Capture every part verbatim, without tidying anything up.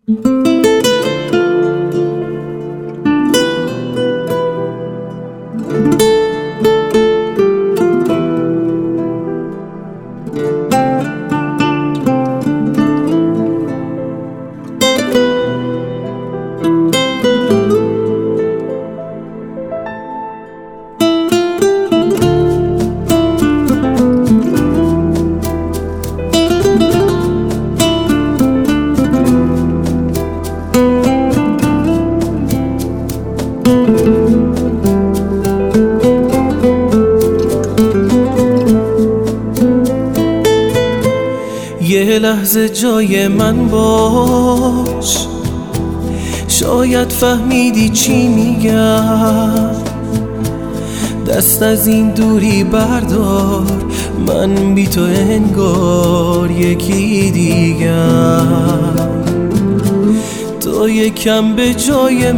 یه لحظه جای من باش، شاید فهمیدی چی میگم. دست از این دوری بردار، من بی تو انگار یکی دیگم. تو یکم به جای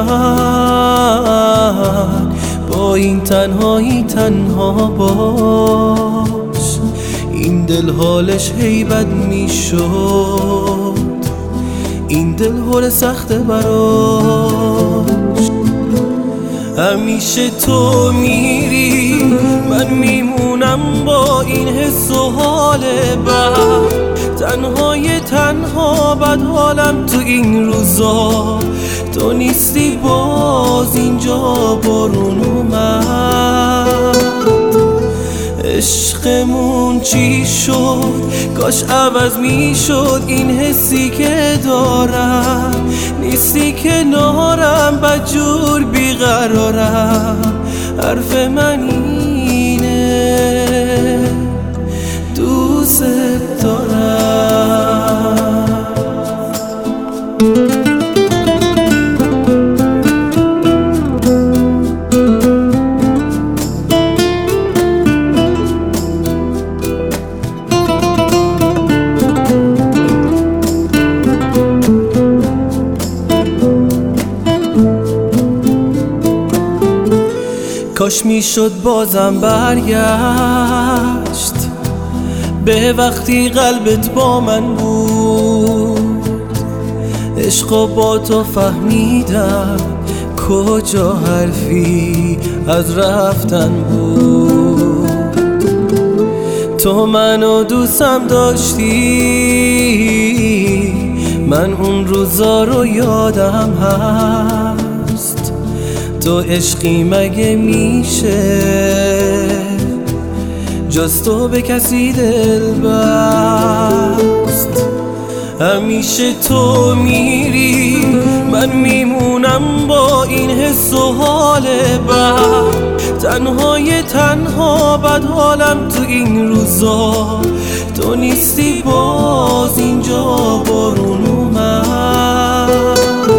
من، با این تنهایی تنها باش. این دل حالش هی بد میشد، این دل حال سخته براش. همیشه تو میری، من میمونم با این حس و حال بد. تنهای تنها بد حالم تو این روزا. تو نیستی باز اینجا بارون اومد. عشقمون چی شد؟ کاش عوض میشد این حسی که دارم. نیستی کنارم، بدجور بیقرارم. حرف من اینه، دوست دارم. کاش میشد بازم برگشت به وقتی قلبت با من بود. عشقا با تو فهمیدم کجا حرفی از رفتن بود. تو منو دوستم داشتی، من اون روزا رو یادم هست. تو عشقی مگه میشه جز تو به کسی دل بست؟ همیشه تو میری، من میمونم با این حس و حال بد. تنهای تنها بد حالم تو این روزا. تو نیستی باز اینجا بارون اومد.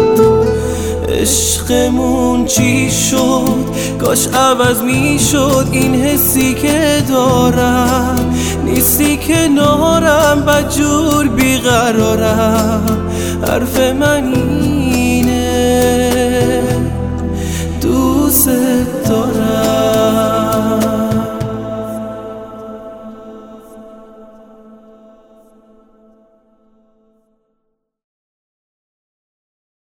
عشقمون چی شد؟ کاش عوض میشد این حسی که دارم. نیستی کنارم، بدجور بیقرارم. حرف من اینه، دوست دارم.